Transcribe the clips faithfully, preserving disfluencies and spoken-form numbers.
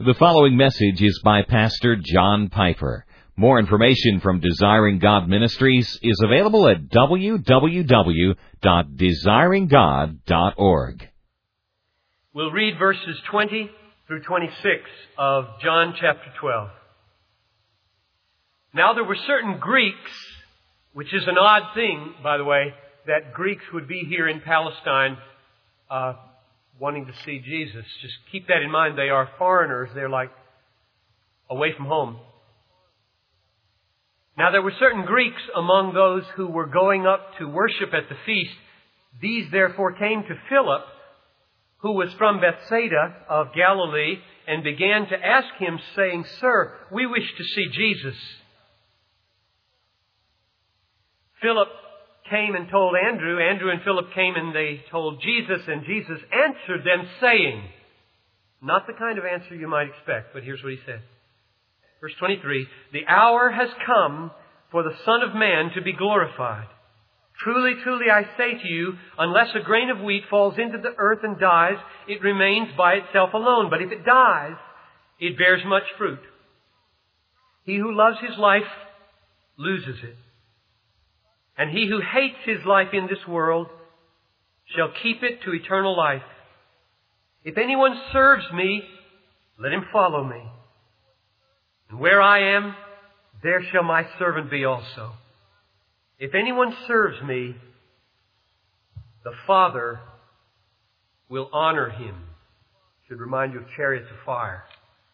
The following message is by Pastor John Piper. More information from Desiring God Ministries is available at w w w dot desiring god dot org. We'll read verses twenty through twenty-six of John chapter twelve. Now there were certain Greeks, which is an odd thing, by the way, that Greeks would be here in Palestine uh, wanting to see Jesus. Just keep that in mind. They are foreigners. They're like away from home. Now there were certain Greeks among those who were going up to worship at the feast. These therefore came to Philip, who was from Bethsaida of Galilee, and began to ask him, saying, "Sir, we wish to see Jesus." Philip came and told Andrew. Andrew and Philip came and they told Jesus, and Jesus answered them, saying, not the kind of answer you might expect, but here's what he said. Verse twenty-three, "The hour has come for the Son of Man to be glorified. Truly, truly, I say to you, unless a grain of wheat falls into the earth and dies, it remains by itself alone. But if it dies, it bears much fruit. He who loves his life loses it. And he who hates his life in this world shall keep it to eternal life. If anyone serves me, let him follow me. And where I am, there shall my servant be also. If anyone serves me, the Father will honor him." Should remind you of chariots of fire.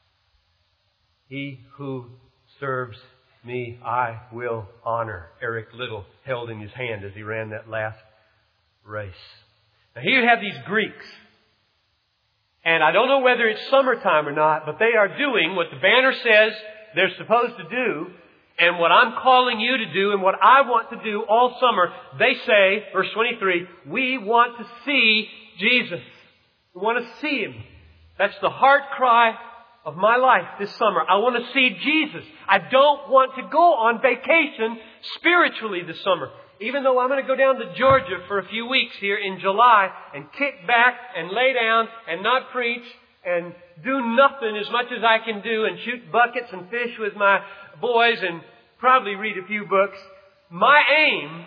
He who serves me, I will honor. Eric Little held in his hand as he ran that last race. Now here you have these Greeks. And I don't know whether it's summertime or not, but they are doing what the banner says they're supposed to do, and what I'm calling you to do, and what I want to do all summer. They say, verse twenty-three, we want to see Jesus. We want to see Him. That's the heart cry of my life this summer. I want to see Jesus. I don't want to go on vacation spiritually this summer. Even though I'm going to go down to Georgia for a few weeks here in July and kick back and lay down and not preach and do nothing as much as I can do and shoot buckets and fish with my boys and probably read a few books. My aim,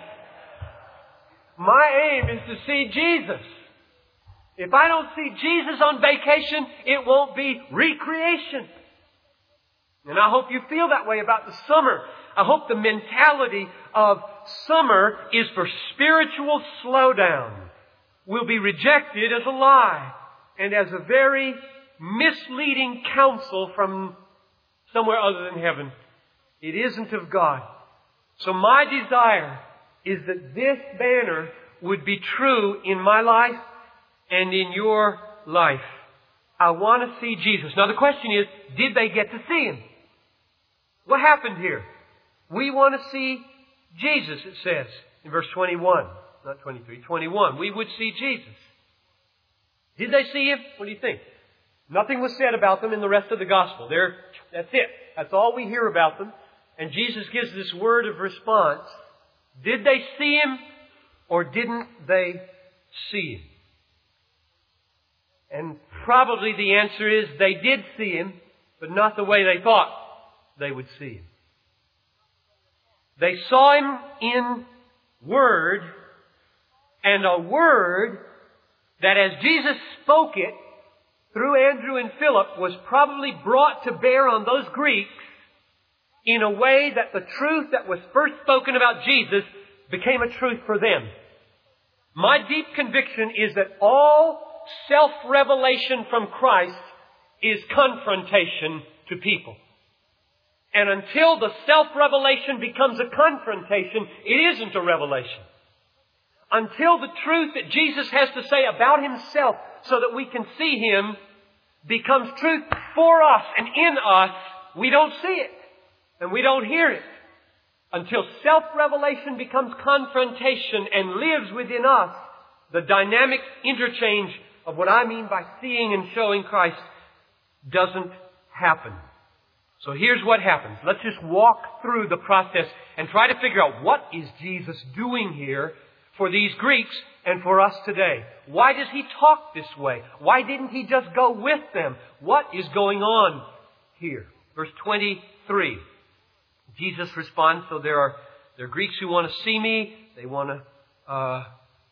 my aim is to see Jesus. If I don't see Jesus on vacation, it won't be recreation. And I hope you feel that way about the summer. I hope the mentality of summer is for spiritual slowdown will be rejected as a lie and as a very misleading counsel from somewhere other than heaven. It isn't of God. So my desire is that this banner would be true in my life and in your life. I want to see Jesus. Now the question is, did they get to see Him? What happened here? We want to see Jesus, it says in verse twenty-one. Not twenty-three, twenty-one. We would see Jesus. Did they see Him? What do you think? Nothing was said about them in the rest of the gospel. They're, that's it. That's all we hear about them. And Jesus gives this word of response. Did they see Him or didn't they see Him? And probably the answer is they did see Him, but not the way they thought they would see Him. They saw Him in word, and a word that as Jesus spoke it through Andrew and Philip was probably brought to bear on those Greeks in a way that the truth that was first spoken about Jesus became a truth for them. My deep conviction is that all self-revelation from Christ is confrontation to people. And until the self-revelation becomes a confrontation, it isn't a revelation. Until the truth that Jesus has to say about Himself so that we can see Him becomes truth for us and in us, we don't see it and we don't hear it. Until self-revelation becomes confrontation and lives within us, the dynamic interchange of what I mean by seeing and showing Christ doesn't happen. So here's what happens. Let's just walk through the process and try to figure out what is Jesus doing here for these Greeks and for us today. Why does He talk this way? Why didn't He just go with them? What is going on here? Verse twenty-three. Jesus responds, so there are, there are Greeks who want to see me. They want to uh,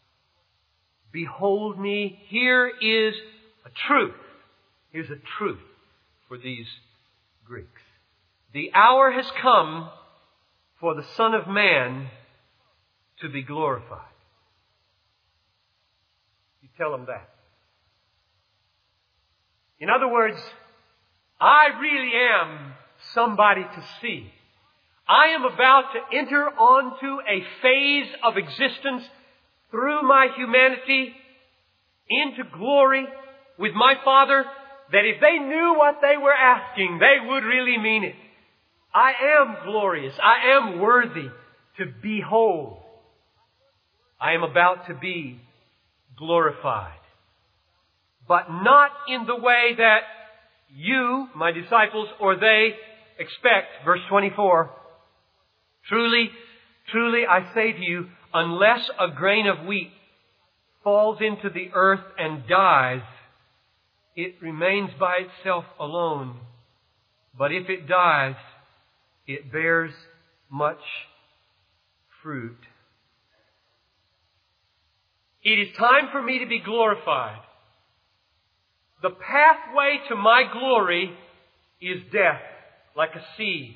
behold me. Here is a truth. Here's a truth for these Greeks. The hour has come for the Son of Man to be glorified. You tell them that. In other words, I really am somebody to see. I am about to enter onto a phase of existence through my humanity into glory with my Father that if they knew what they were asking, they would really mean it. I am glorious. I am worthy to behold. I am about to be glorified. But not in the way that you, my disciples, or they expect. Verse twenty-four. Truly, truly I say to you, unless a grain of wheat falls into the earth and dies, it remains by itself alone. But if it dies, it bears much fruit. It is time for me to be glorified. The pathway to my glory is death, like a seed.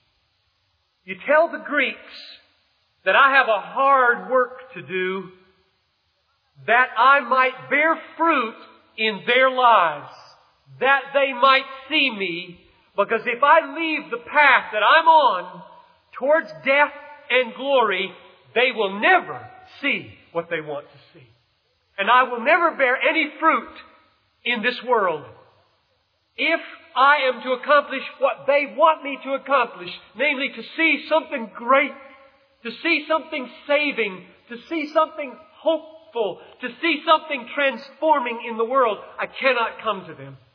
You tell the Greeks that I have a hard work to do, that I might bear fruit in their lives, that they might see me, because if I leave the path that I'm on towards death and glory, they will never see what they want to see. And I will never bear any fruit in this world. If I am to accomplish what they want me to accomplish, namely to see something great, to see something saving, to see something hopeful, to see something transforming in the world, I cannot come to them.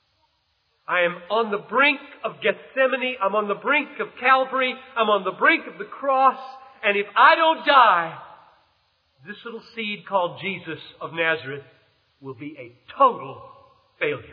I am on the brink of Gethsemane. I'm on the brink of Calvary. I'm on the brink of the cross. And if I don't die, this little seed called Jesus of Nazareth will be a total failure.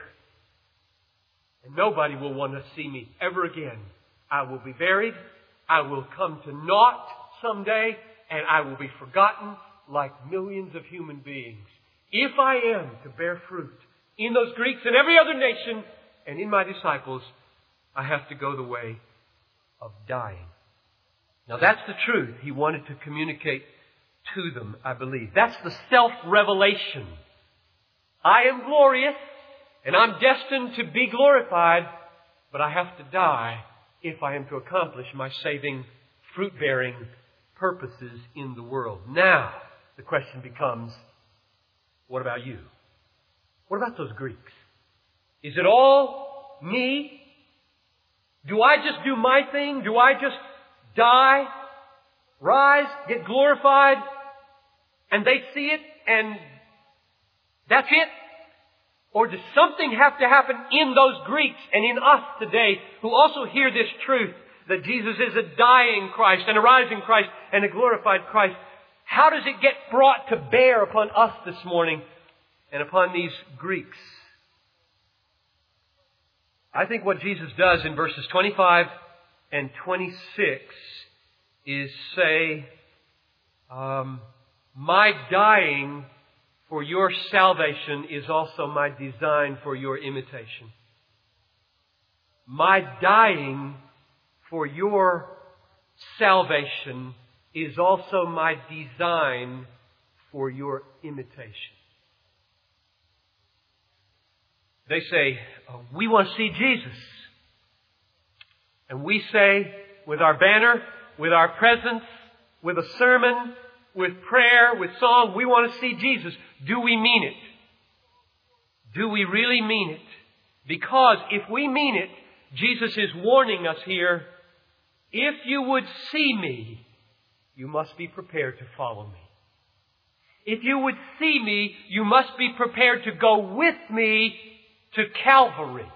And nobody will want to see me ever again. I will be buried. I will come to naught someday. And I will be forgotten like millions of human beings. If I am to bear fruit in those Greeks and every other nation and in my disciples, I have to go the way of dying. Now that's the truth He wanted to communicate to them, I believe. That's the self-revelation. I am glorious and I'm destined to be glorified, but I have to die if I am to accomplish my saving, fruit-bearing purposes in the world. Now, the question becomes, what about you? What about those Greeks? Is it all me? Do I just do my thing? Do I just die, rise, get glorified, and they see it, and that's it? Or does something have to happen in those Greeks and in us today who also hear this truth that Jesus is a dying Christ and a rising Christ and a glorified Christ? How does it get brought to bear upon us this morning and upon these Greeks? I think what Jesus does in verses twenty-five and twenty-six is say, um, my dying for your salvation is also my design for your imitation. My dying for your salvation is also my design for your imitation. They say, oh, we want to see Jesus. And we say, with our banner, with our presence, with a sermon, with prayer, with song, we want to see Jesus. Do we mean it? Do we really mean it? Because if we mean it, Jesus is warning us here, if you would see me, you must be prepared to follow me. If you would see me, you must be prepared to go with me to Calvary.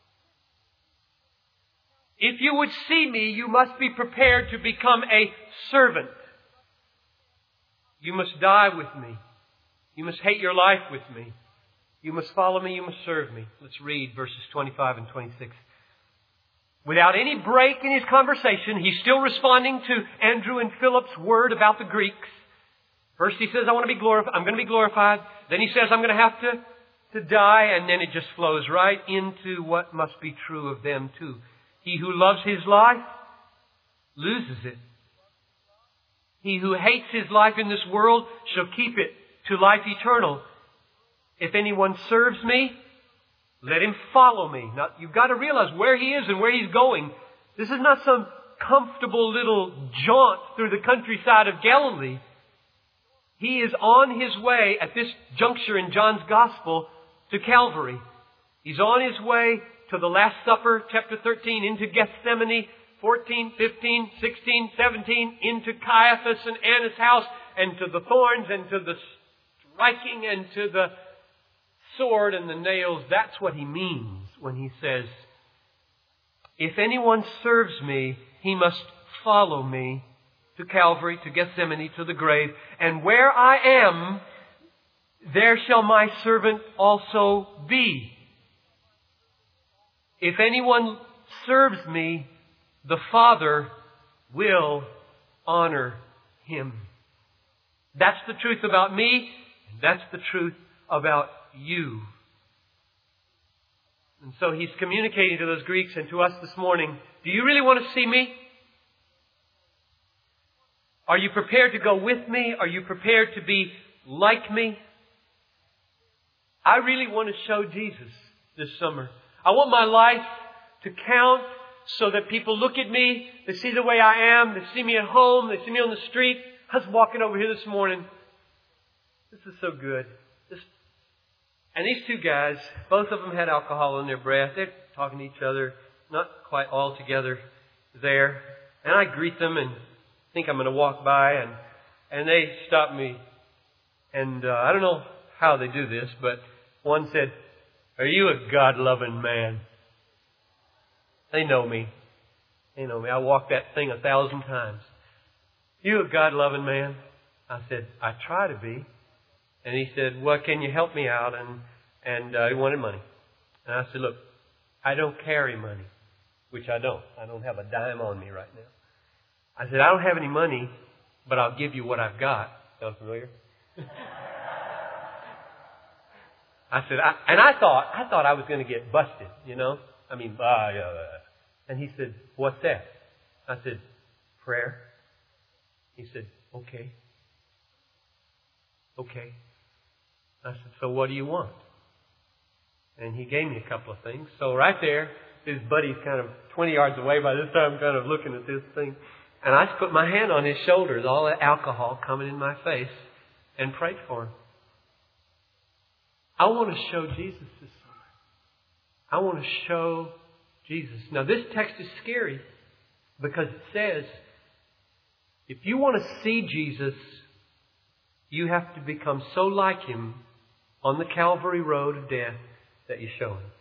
If you would see me, you must be prepared to become a servant. You must die with me. You must hate your life with me. You must follow me. You must serve me. Let's read verses twenty-five and twenty-six. Without any break in his conversation, he's still responding to Andrew and Philip's word about the Greeks. First he says, I want to be glorified. I'm going to be glorified. Then he says, I'm going to have to, to die. And then it just flows right into what must be true of them too. He who loves his life loses it. He who hates his life in this world shall keep it to life eternal. If anyone serves me, let him follow me. Now, you've got to realize where he is and where he's going. This is not some comfortable little jaunt through the countryside of Galilee. He is on his way at this juncture in John's Gospel to Calvary. He's on his way to the Last Supper, chapter thirteen, into Gethsemane, fourteen, fifteen, sixteen, seventeen, into Caiaphas and Annas' house, and to the thorns, and to the striking, and to the sword and the nails. That's what he means when he says, if anyone serves me, he must follow me to Calvary, to Gethsemane, to the grave. And where I am, there shall my servant also be. If anyone serves me, the Father will honor him. That's the truth about me. And that's the truth about you. And so he's communicating to those Greeks and to us this morning, do you really want to see me? Are you prepared to go with me? Are you prepared to be like me? I really want to show Jesus this summer. I want my life to count so that people look at me, they see the way I am, they see me at home, they see me on the street. I was walking over here this morning. This is so good. This, and these two guys, both of them had alcohol in their breath. They're talking to each other, not quite all together there. And I greet them and think I'm going to walk by, and and they stop me. And uh, I don't know how they do this, but one said, are you a God-loving man? They know me. They know me. I walked that thing a thousand times. You a God-loving man? I said, I try to be. And he said, well, can you help me out? And, and uh, he wanted money. And I said, look, I don't carry money, which I don't. I don't have a dime on me right now. I said, I don't have any money, but I'll give you what I've got. Sound familiar? I said, I, and I thought, I thought I was going to get busted, you know? I mean, uh, yeah. And he said, what's that? I said, prayer. He said, okay. Okay. I said, so what do you want? And he gave me a couple of things. So right there, his buddy's kind of twenty yards away by this time, kind of looking at this thing. And I just put my hand on his shoulders, all that alcohol coming in my face, and prayed for him. I want to show Jesus this summer. I want to show Jesus. Now this text is scary because it says, if you want to see Jesus, you have to become so like Him on the Calvary road of death that you show Him.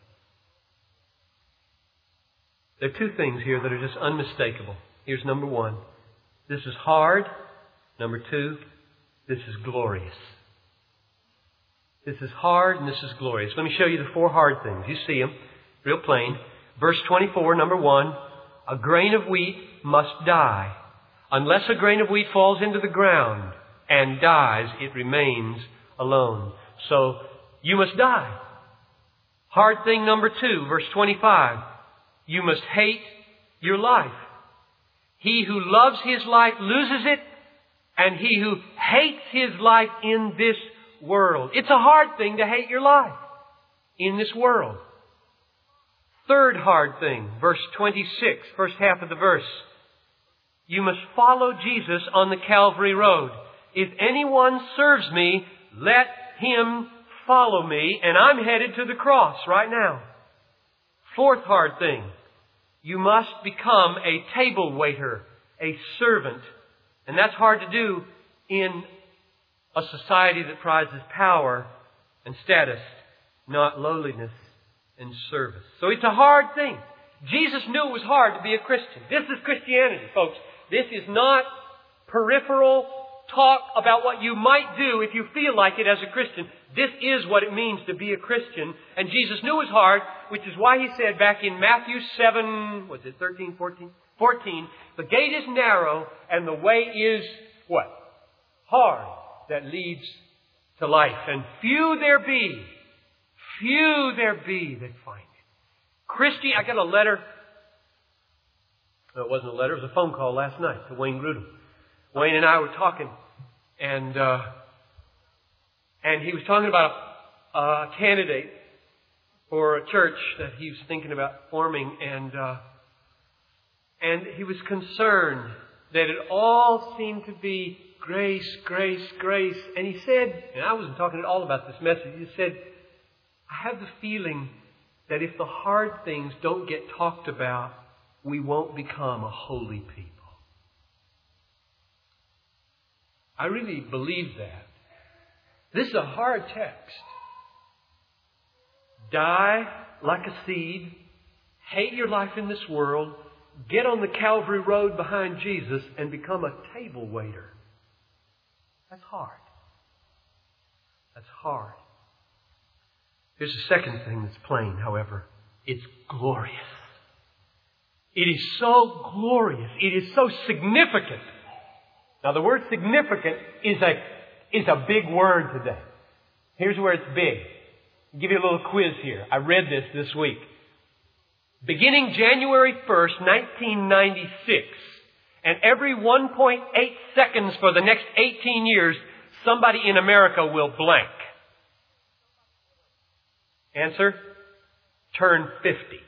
There are two things here that are just unmistakable. Here's number one. This is hard. Number two, this is glorious. This is hard and this is glorious. Let me show you the four hard things. You see them, real plain. Verse twenty-four, number one, a grain of wheat must die. Unless a grain of wheat falls into the ground and dies, it remains alone. So, you must die. Hard thing number two, verse twenty-five, you must hate your life. He who loves his life loses it, and he who hates his life in this world. It's a hard thing to hate your life in this world. Third hard thing, verse twenty-six, first half of the verse. You must follow Jesus on the Calvary road. If anyone serves me, let him follow me. And I'm headed to the cross right now. Fourth hard thing. You must become a table waiter, a servant. And that's hard to do in a society that prizes power and status, not lowliness and service. So it's a hard thing. Jesus knew it was hard to be a Christian. This is Christianity, folks. This is not peripheral talk about what you might do if you feel like it as a Christian. This is what it means to be a Christian. And Jesus knew his heart, which is why he said back in Matthew seven, was it thirteen, fourteen? fourteen, the gate is narrow and the way is what? Hard, that leads to life. And few there be, few there be that find it. Christy, I got a letter. No, it wasn't a letter, it was a phone call last night to Wayne Grudem. Wayne and I were talking, and uh, and he was talking about a, a candidate for a church that he was thinking about forming, and uh, and he was concerned that it all seemed to be grace, grace, grace. And he said, and I wasn't talking at all about this message, he said, I have the feeling that if the hard things don't get talked about, we won't become a holy people. I really believe that. This is a hard text. Die like a seed. Hate your life in this world. Get on the Calvary Road behind Jesus and become a table waiter. That's hard. That's hard. Here's the second thing that's plain, however. It's glorious. It is so glorious. It is so significant. Now, the word significant is a, is a big word today. Here's where it's big. I'll give you a little quiz here. I read this this week. Beginning January first, nineteen ninety-six, and every one point eight seconds for the next eighteen years, somebody in America will blank. Answer? Turn fifty.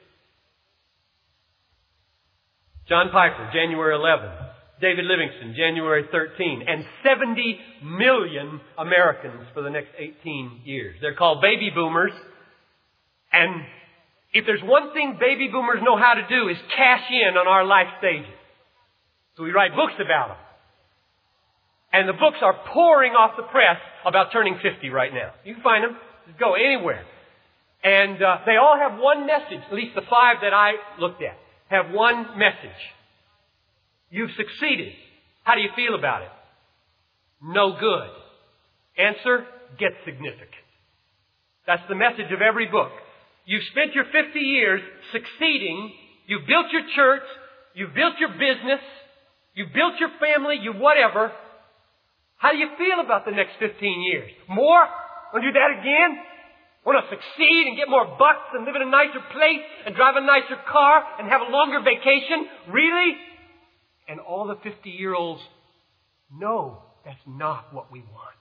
John Piper, January eleventh. David Livingston, January thirteenth. And seventy million Americans for the next eighteen years. They're called baby boomers. And if there's one thing baby boomers know how to do is cash in on our life stages. So we write books about them. And the books are pouring off the press about turning fifty right now. You can find them. Just go anywhere. And uh, they all have one message, at least the five that I looked at, have one message. You've succeeded. How do you feel about it? No good. Answer, get significant. That's the message of every book. You've spent your fifty years succeeding. You've built your church. You've built your business. You've built your family. You whatever. How do you feel about the next fifteen years? More? Want to do that again? Want to succeed and get more bucks and live in a nicer place and drive a nicer car and have a longer vacation? Really? And all the fifty-year-olds know that's not what we want.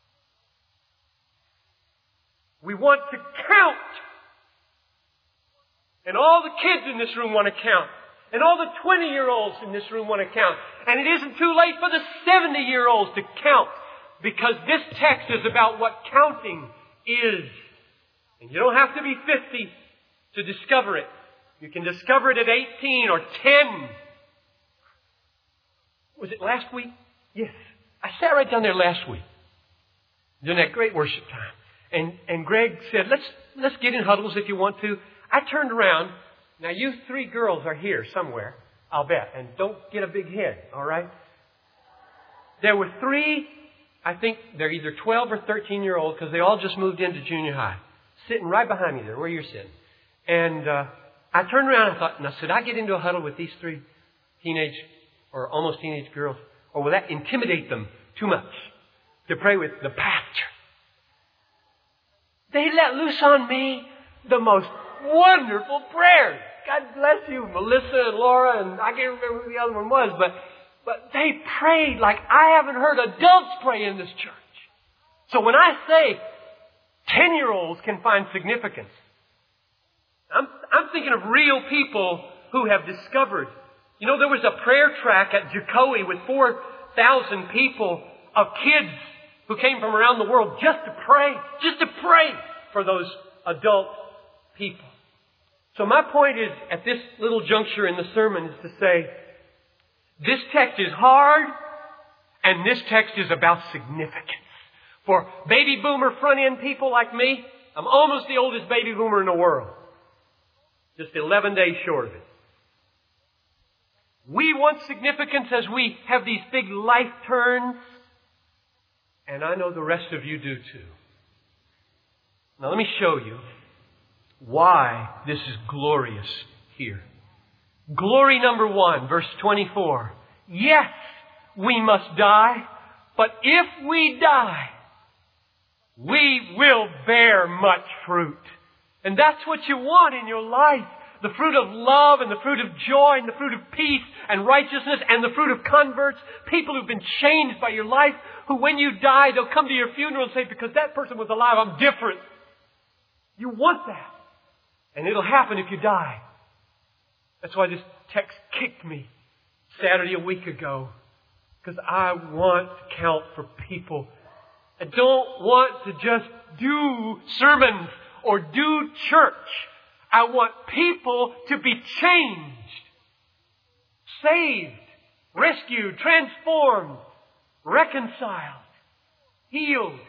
We want to count. And all the kids in this room want to count. And all the twenty-year-olds in this room want to count. And it isn't too late for the seventy-year-olds to count. Because this text is about what counting is. And you don't have to be fifty to discover it. You can discover it at eighteen or ten. Was it last week? Yes. I sat right down there last week. During that great worship time. And, and Greg said, let's, let's get in huddles if you want to. I turned around. Now you three girls are here somewhere, I'll bet. And don't get a big head, all right? There were three, I think they're either twelve or thirteen year olds because they all just moved into junior high. Sitting right behind me there, where you're sitting. And uh, I turned around and I thought, now should I get into a huddle with these three teenage or almost teenage girls? Or will that intimidate them too much to pray with the pastor? They let loose on me the most wonderful prayers. God bless you, Melissa and Laura, and I can't remember who the other one was, but, but they prayed like I haven't heard adults pray in this church. So when I say ten-year-olds can find significance, I'm, I'm thinking of real people who have discovered. You know, there was a prayer track at Jocowie with four thousand people of kids who came from around the world just to pray, just to pray for those adult people. So my point is, at this little juncture in the sermon, is to say, this text is hard, and this text is about significance. For baby boomer front-end people like me, I'm almost the oldest baby boomer in the world. Just eleven days short of it. We want significance as we have these big life turns. And I know the rest of you do too. Now let me show you why this is glorious here. Glory number one, verse twenty-four. Yes, we must die, but if we die, we will bear much fruit. And that's what you want in your life. The fruit of love and the fruit of joy and the fruit of peace and righteousness and the fruit of converts. People who've been changed by your life, who when you die, they'll come to your funeral and say, because that person was alive, I'm different. You want that. And it'll happen if you die. That's why this text kicked me Saturday a week ago. Because I want to count for people. I don't want to just do sermons or do church. I want people to be changed, saved, rescued, transformed, reconciled, healed.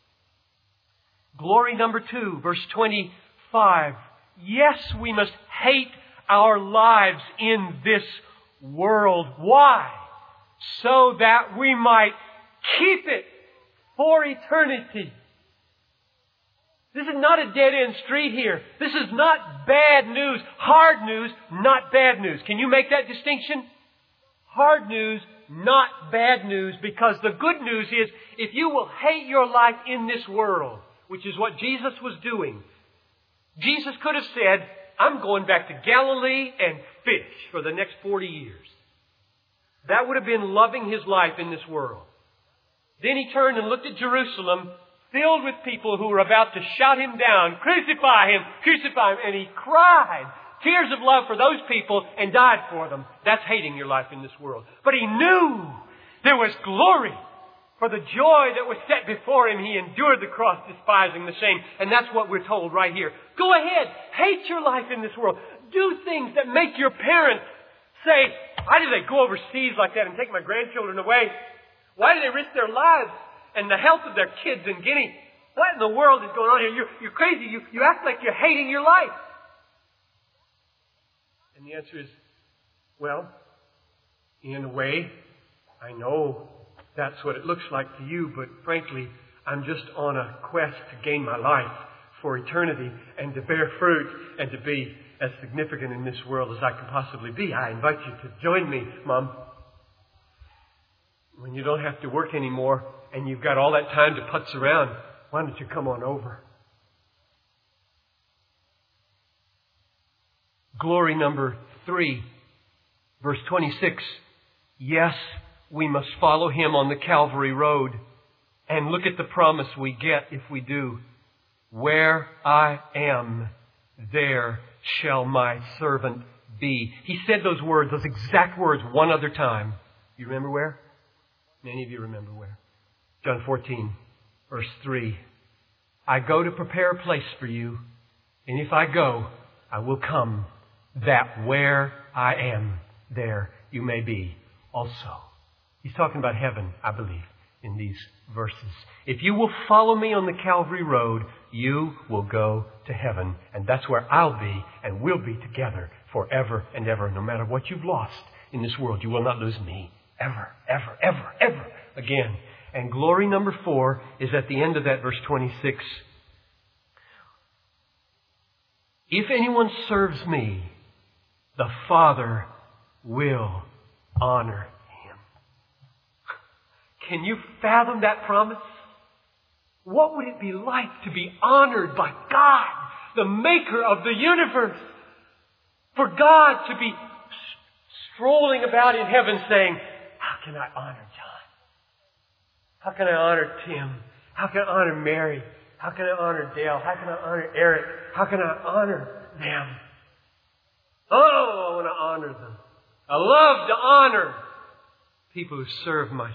Glory number two, verse twenty-five. Yes, we must hate our lives in this world. Why? So that we might keep it for eternity. This is not a dead-end street here. This is not bad news. Hard news, not bad news. Can you make that distinction? Hard news, not bad news. Because the good news is, if you will hate your life in this world, which is what Jesus was doing, Jesus could have said, I'm going back to Galilee and fish for the next forty years. That would have been loving His life in this world. Then He turned and looked at Jerusalem, filled with people who were about to shout Him down, crucify Him, crucify Him. And He cried tears of love for those people and died for them. That's hating your life in this world. But He knew there was glory. For the joy that was set before Him, He endured the cross, despising the shame. And that's what we're told right here. Go ahead. Hate your life in this world. Do things that make your parents say, why do they go overseas like that and take my grandchildren away? Why do they risk their lives and the health of their kids in Guinea? What in the world is going on here? You're, you're crazy. You, you act like you're hating your life. And the answer is, well, in a way, I know that's what it looks like to you, but frankly, I'm just on a quest to gain my life for eternity and to bear fruit and to be as significant in this world as I can possibly be. I invite you to join me, Mom. When you don't have to work anymore and you've got all that time to putz around, why don't you come on over? Glory number three, verse twenty-six. Yes, we must follow Him on the Calvary road. And look at the promise we get if we do. Where I am, there shall my servant be. He said those words, those exact words, one other time. You remember where? Many of you remember where. John fourteen, verse three. I go to prepare a place for you. And if I go, I will come, that where I am, there you may be also. He's talking about heaven, I believe, in these verses. If you will follow me on the Calvary road, you will go to heaven. And that's where I'll be and we'll be together forever and ever. No matter what you've lost in this world, you will not lose me. Ever, ever, ever, ever again. And glory number four is at the end of that verse twenty-six. If anyone serves me, the Father will honor him. Can you fathom that promise? What would it be like to be honored by God, the maker of the universe? For God to be strolling about in heaven saying, how can I honor John? How can I honor Tim? How can I honor Mary? How can I honor Dale? How can I honor Eric? How can I honor them? Oh, I want to honor them. I love to honor people who serve my Son.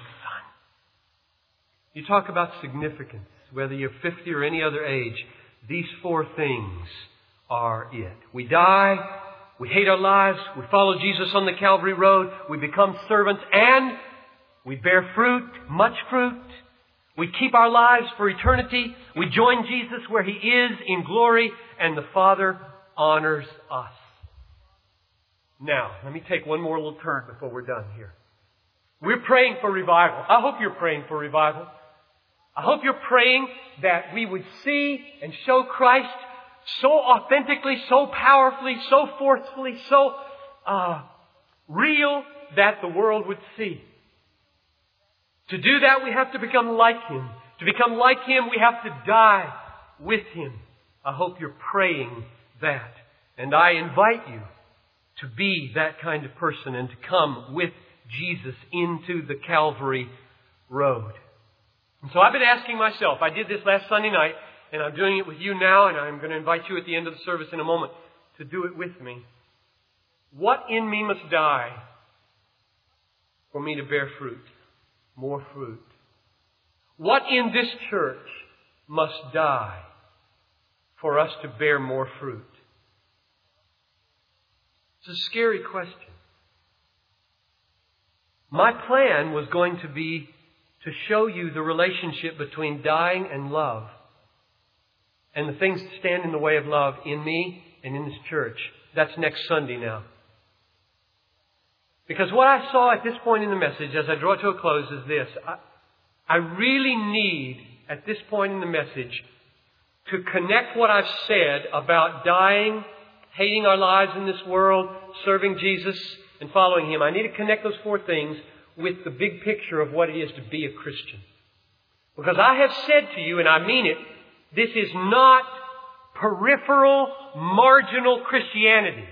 You talk about significance, whether you're fifty or any other age, these four things are it. We die, we hate our lives, we follow Jesus on the Calvary road, we become servants, and we bear fruit, much fruit. We keep our lives for eternity. We join Jesus where He is in glory, and the Father honors us. Now, let me take one more little turn before we're done here. We're praying for revival. I hope you're praying for revival. I hope you're praying that we would see and show Christ so authentically, so powerfully, so forcefully, so uh, real that the world would see. To do that, we have to become like Him. To become like Him, we have to die with Him. I hope you're praying that. And I invite you to be that kind of person and to come with Jesus into the Calvary road. And so I've been asking myself, I did this last Sunday night, and I'm doing it with you now, and I'm going to invite you at the end of the service in a moment to do it with me. What in me must die for me to bear fruit? More fruit. What in this church must die for us to bear more fruit? It's a scary question. My plan was going to be to show you the relationship between dying and love and the things that stand in the way of love in me and in this church. That's next Sunday now. Because what I saw at this point in the message, as I draw it to a close, is this. I, I really need, at this point in the message, to connect what I've said about dying, hating our lives in this world, serving Jesus, and following Him. I need to connect those four things with the big picture of what it is to be a Christian. Because I have said to you, and I mean it, this is not peripheral, marginal Christianity.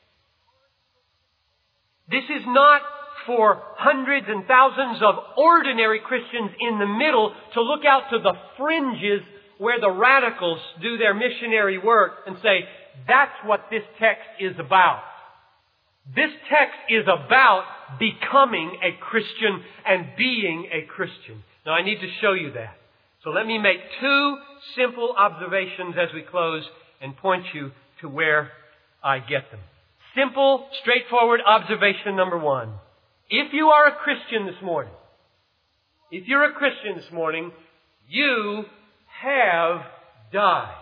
This is not for hundreds and thousands of ordinary Christians in the middle to look out to the fringes where the radicals do their missionary work and say, that's what this text is about. This text is about becoming a Christian and being a Christian. Now I need to show you that. So let me make two simple observations as we close and point you to where I get them. Simple, straightforward observation number one. If you are a Christian this morning, if you're a Christian this morning, you have died.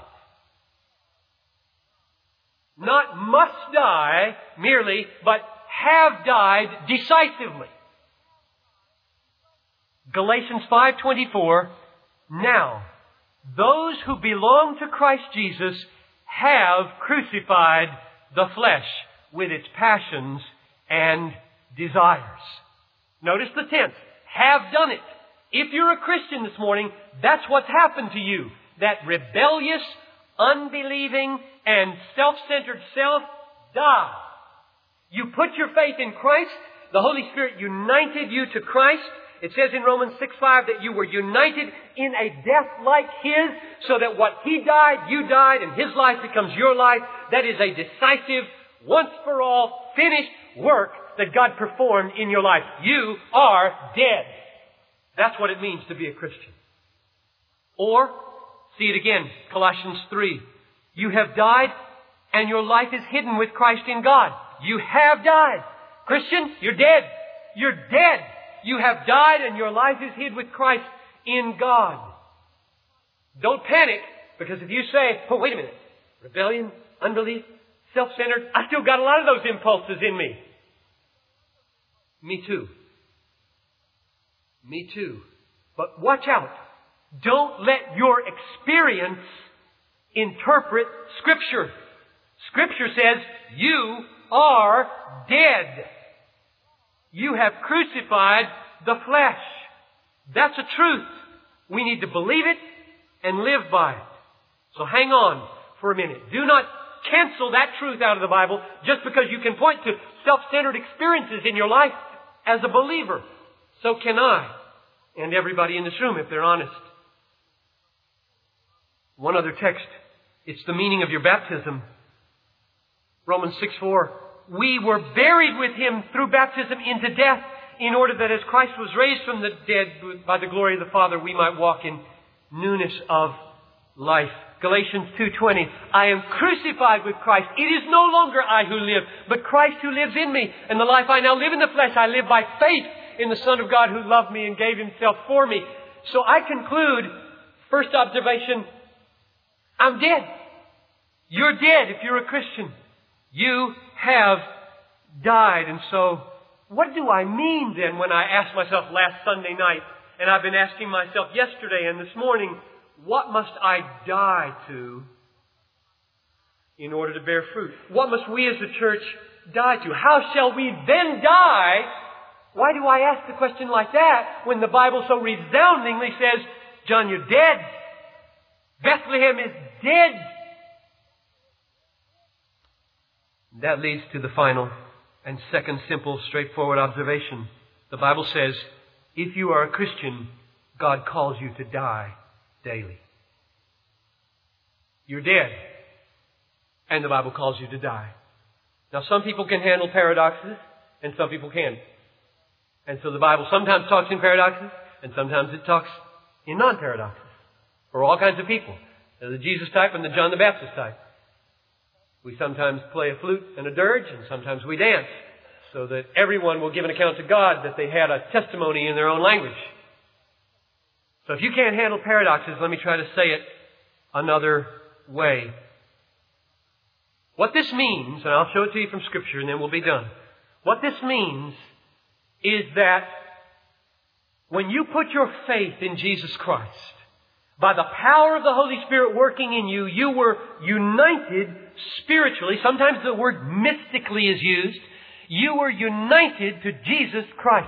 Not must die merely, but have died decisively. Galatians five twenty-four, now, those who belong to Christ Jesus have crucified the flesh with its passions and desires. Notice the tense. Have done it. If you're a Christian this morning, that's what's happened to you. That rebellious, unbelieving, and self-centered self died. You put your faith in Christ. The Holy Spirit united you to Christ. It says in Romans six five that you were united in a death like His, so that what He died, you died, and His life becomes your life. That is a decisive, once for all, finished work that God performed in your life. You are dead. That's what it means to be a Christian. Or, see it again, Colossians three. You have died, and your life is hidden with Christ in God. You have died. Christian, you're dead. You're dead. You have died, and your life is hid with Christ in God. Don't panic, because if you say, oh, wait a minute, rebellion, unbelief, self-centered, I still got a lot of those impulses in me. Me too. Me too. But watch out. Don't let your experience interpret Scripture. Scripture says you are dead. You have crucified the flesh. That's a truth. We need to believe it and live by it. So hang on for a minute. Do not cancel that truth out of the Bible just because you can point to self-centered experiences in your life as a believer. So can I, and everybody in this room, if they're honest. One other text. It's the meaning of your baptism. Romans six four. We were buried with Him through baptism into death, in order that as Christ was raised from the dead by the glory of the Father, we might walk in newness of life. Galatians two twenty. I am crucified with Christ. It is no longer I who live, but Christ who lives in me. And the life I now live in the flesh, I live by faith in the Son of God who loved me and gave Himself for me. So I conclude, first observation, I'm dead. You're dead if you're a Christian. You have died. And so, what do I mean then when I asked myself last Sunday night, And I've been asking myself yesterday and this morning, what must I die to in order to bear fruit? What must we as a church die to? How shall we then die? Why do I ask the question like that when the Bible so resoundingly says, John, you're dead. Bethlehem is dead. That leads to the final and second simple, straightforward observation. The Bible says, if you are a Christian, God calls you to die daily. You're dead, and the Bible calls you to die. Now, some people can handle paradoxes, and some people can't. And so the Bible sometimes talks in paradoxes, and sometimes it talks in non-paradoxes. For all kinds of people. There's the Jesus type and the John the Baptist type. We sometimes play a flute and a dirge, and sometimes we dance, so that everyone will give an account to God that they had a testimony in their own language. So if you can't handle paradoxes, let me try to say it another way. What this means, and I'll show it to you from Scripture and then we'll be done. What this means is that when you put your faith in Jesus Christ, by the power of the Holy Spirit working in you, you were united spiritually. Sometimes the word mystically is used. You were united to Jesus Christ.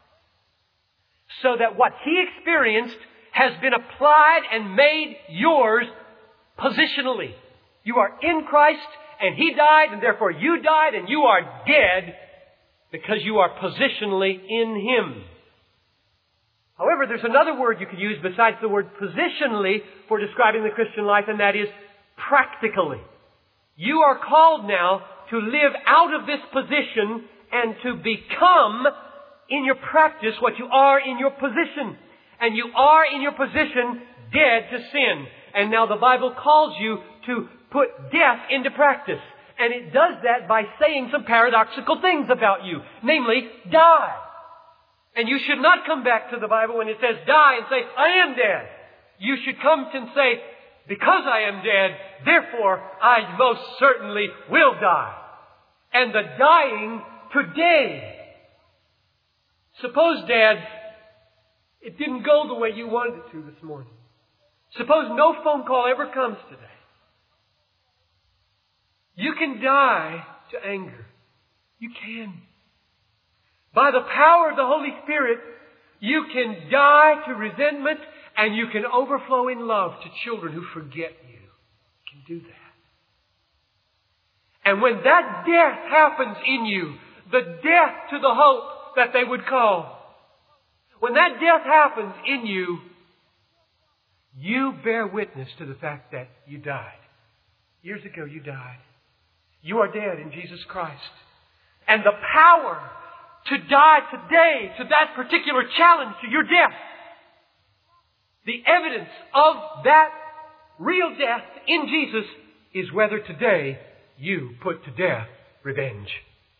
So that what He experienced has been applied and made yours positionally. You are in Christ and He died and therefore you died and you are dead because you are positionally in Him. However, there's another word you could use besides the word positionally for describing the Christian life, and that is practically. You are called now to live out of this position and to become in your practice what you are in your position. And you are in your position dead to sin. And now the Bible calls you to put death into practice. And it does that by saying some paradoxical things about you. Namely, die. And you should not come back to the Bible when it says die and say, I am dead. You should come and say, because I am dead, therefore I most certainly will die. And the dying today. Suppose, Dad, it didn't go the way you wanted it to this morning. Suppose no phone call ever comes today. You can die to anger. You can. By the power of the Holy Spirit, you can die to resentment and you can overflow in love to children who forget you. You can do that. And when that death happens in you, the death to the hope that they would call, when that death happens in you, you bear witness to the fact that you died. Years ago you died. You are dead in Jesus Christ. And the power to die today to that particular challenge, to your death, the evidence of that real death in Jesus is whether today you put to death revenge.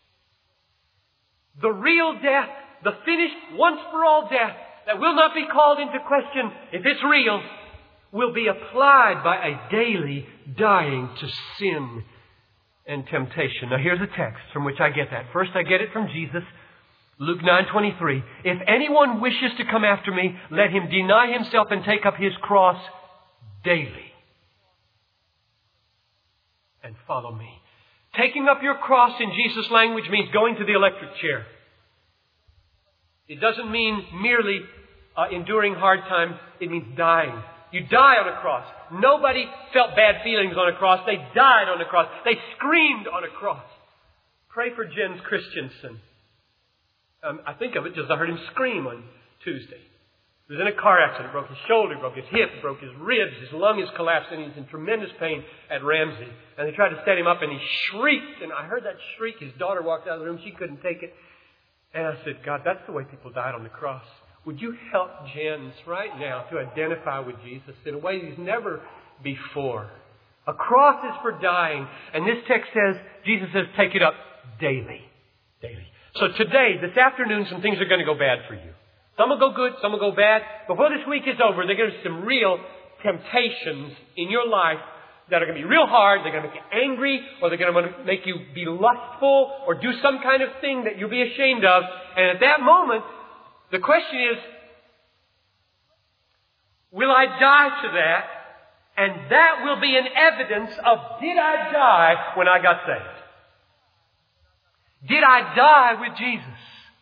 The real death, the finished once for all death that will not be called into question if it's real, will be applied by a daily dying to sin and temptation. Now here's a text from which I get that. First I get it from Jesus. Luke nine twenty-three. If anyone wishes to come after me, let him deny himself and take up his cross daily and follow me. Taking up your cross in Jesus' language means going to the electric chair. It doesn't mean merely uh, enduring hard times. It means dying. You die on a cross. Nobody felt bad feelings on a cross. They died on a cross. They screamed on a cross. Pray for Jens Christensen. Um, I think of it just I heard him scream on Tuesday. He was in a car accident, broke his shoulder, broke his hip, broke his ribs, his lung is collapsed, and he's in tremendous pain at Ramsey. And they tried to set him up, and he shrieked, and I heard that shriek. His daughter walked out of the room. She couldn't take it. And I said, God, that's the way people died on the cross. Would you help Jens right now to identify with Jesus in a way he's never before? A cross is for dying. And this text says, Jesus says, take it up daily. Daily. So today, this afternoon, some things are going to go bad for you. Some will go good, some will go bad. Before this week is over, there are going to be some real temptations in your life that are going to be real hard. They're going to make you angry, or they're going to make you be lustful, or do some kind of thing that you'll be ashamed of. And at that moment, the question is, will I die to that? And that will be an evidence of, did I die when I got saved? Did I die with Jesus?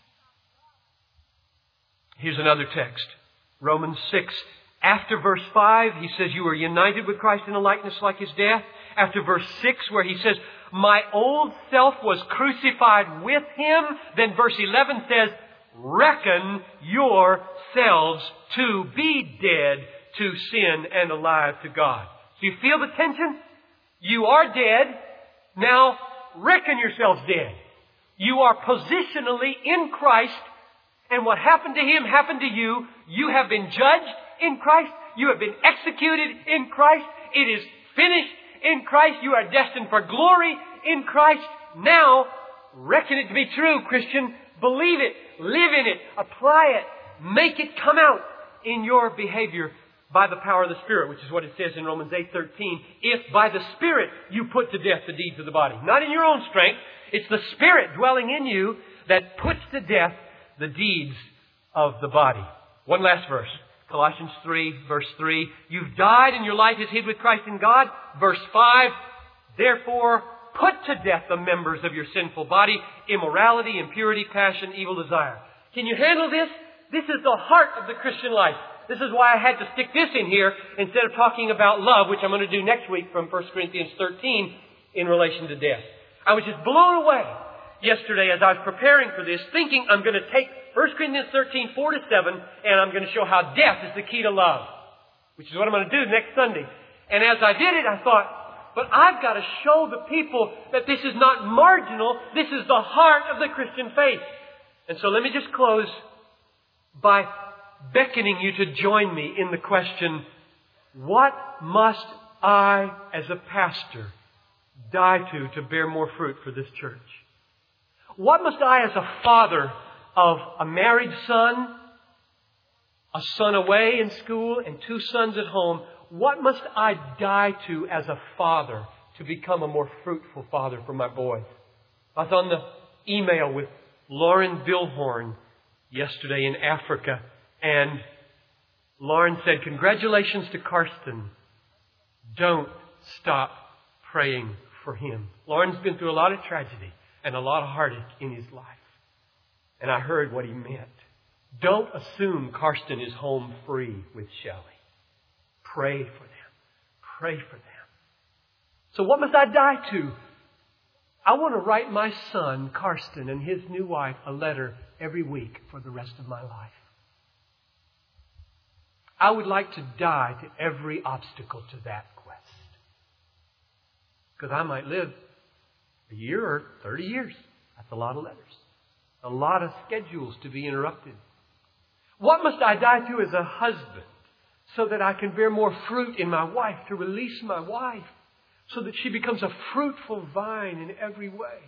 Here's another text. Romans six. After verse five, he says, you are united with Christ in a likeness like His death. After verse six, where he says, my old self was crucified with Him. Then verse eleven says, reckon yourselves to be dead to sin and alive to God. Do you feel the tension? You are dead. Now reckon yourselves dead. You are positionally in Christ. And what happened to Him happened to you. You have been judged in Christ. You have been executed in Christ. It is finished in Christ. You are destined for glory in Christ. Now, reckon it to be true, Christian. Believe it. Live in it. Apply it. Make it come out in your behavior by the power of the Spirit, which is what it says in Romans eight thirteen. If by the Spirit you put to death the deeds of the body. Not in your own strength. It's the Spirit dwelling in you that puts to death the deeds of the body. One last verse. Colossians three, verse three. You've died and your life is hid with Christ in God. Verse five. Therefore, put to death the members of your sinful body. Immorality, impurity, passion, evil desire. Can you handle this? This is the heart of the Christian life. This is why I had to stick this in here instead of talking about love, which I'm going to do next week from First Corinthians thirteen in relation to death. I was just blown away yesterday as I was preparing for this, thinking I'm going to take First Corinthians thirteen, four to seven, and I'm going to show how death is the key to love, which is what I'm going to do next Sunday. And as I did it, I thought, but I've got to show the people that this is not marginal. This is the heart of the Christian faith. And so let me just close by beckoning you to join me in the question, what must I, as a pastor, die to to bear more fruit for this church? What must I, as a father of a married son, a son away in school, and two sons at home, what must I die to as a father to become a more fruitful father for my boys? I was on the email with Lauren Billhorn yesterday in Africa, and Lauren said, congratulations to Karsten. Don't stop praying for him. Lauren's been through a lot of tragedy and a lot of heartache in his life. And I heard what he meant. Don't assume Karsten is home free with Shelley. Pray for them. Pray for them. So what must I die to? I want to write my son, Karsten, and his new wife a letter every week for the rest of my life. I would like to die to every obstacle to that quest. Because I might live a year or thirty years. That's a lot of letters. A lot of schedules to be interrupted. What must I die to as a husband so that I can bear more fruit in my wife, to release my wife so that she becomes a fruitful vine in every way?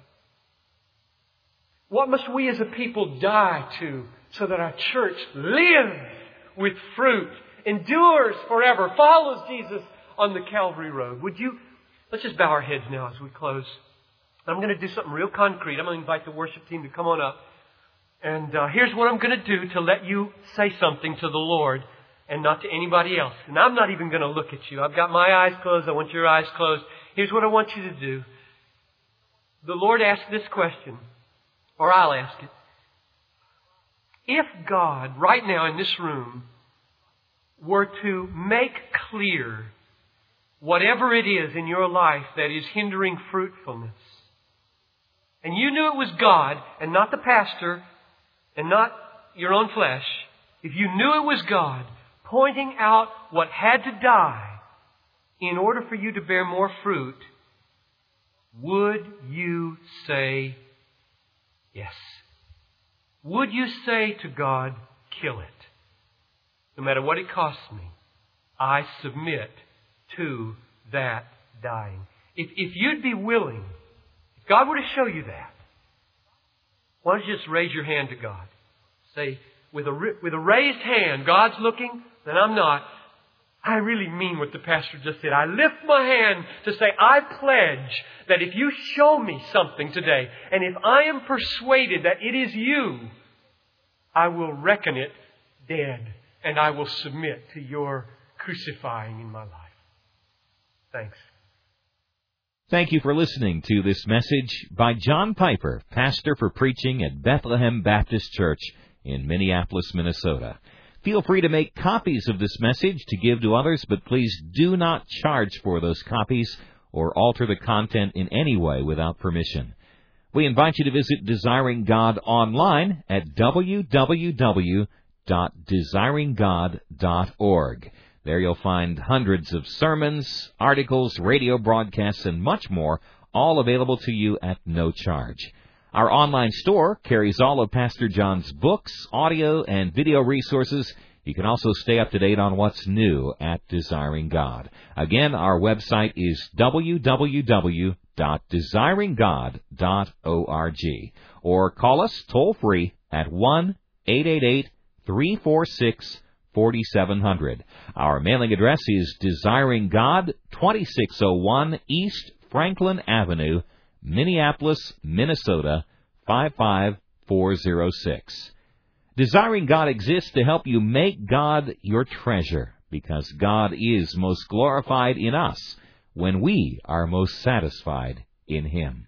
What must we as a people die to so that our church lives with fruit, endures forever, follows Jesus on the Calvary Road? Would you, let's just bow our heads now as we close. I'm going to do something real concrete. I'm going to invite the worship team to come on up. And uh, here's what I'm going to do to let you say something to the Lord and not to anybody else. And I'm not even going to look at you. I've got my eyes closed. I want your eyes closed. Here's what I want you to do. The Lord asked this question, or I'll ask it. If God, right now in this room, were to make clear whatever it is in your life that is hindering fruitfulness, and you knew it was God and not the pastor and not your own flesh, if you knew it was God pointing out what had to die in order for you to bear more fruit, would you say yes? Would you say to God, kill it? No matter what it costs me, I submit to that dying. If, if you'd be willing, if God were to show you that, why don't you just raise your hand to God? Say, with a, with a raised hand, God's looking, then I'm not. I really mean what the pastor just said. I lift my hand to say, I pledge that if you show me something today, and if I am persuaded that it is you, I will reckon it dead and I will submit to your crucifying in my life. Thanks. Thank you for listening to this message by John Piper, pastor for preaching at Bethlehem Baptist Church in Minneapolis, Minnesota. Feel free to make copies of this message to give to others, but please do not charge for those copies or alter the content in any way without permission. We invite you to visit Desiring God online at w w w dot desiring god dot org. There you'll find hundreds of sermons, articles, radio broadcasts, and much more, all available to you at no charge. Our online store carries all of Pastor John's books, audio, and video resources. You can also stay up to date on what's new at Desiring God. Again, our website is w w w dot desiring god dot org, or call us toll-free at one eight eight eight, three four six, four seven zero zero. Our mailing address is Desiring God, twenty-six oh one East Franklin Avenue, Minneapolis, Minnesota, five five four zero six. Desiring God exists to help you make God your treasure, because God is most glorified in us when we are most satisfied in Him.